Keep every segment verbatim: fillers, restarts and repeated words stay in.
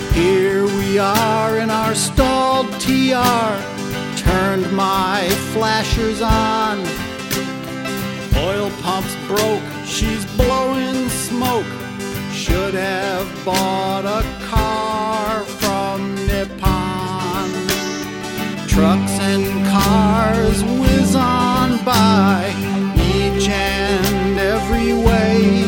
Here we are in our stalled T R, turned my flashers on. Oil pump's broke, she's blowing smoke. Should have bought a car from Nippon. Trucks and cars whiz on by, each and every way.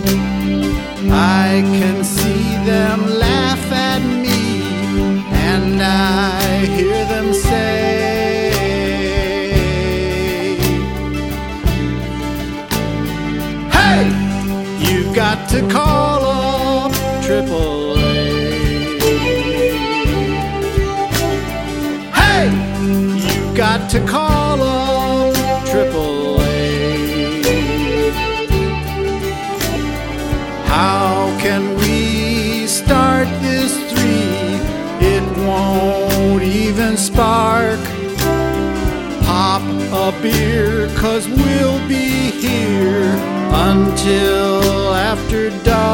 I can see them laugh at me, and I hear them say, hey, you've got to call up triple A. Hey, you've got to call up triple A. How can we start this three? It won't even spark. Pop a beer, 'cause we'll be here until after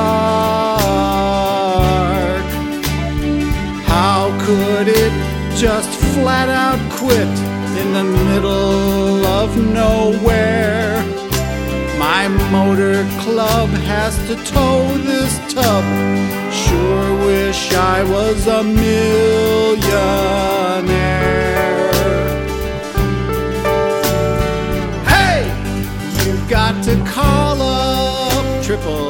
dark. How could it just flat out quit in the middle of nowhere? My motor club has to tow this tub. Sure wish I was a millionaire. Hey, you've got to call up triple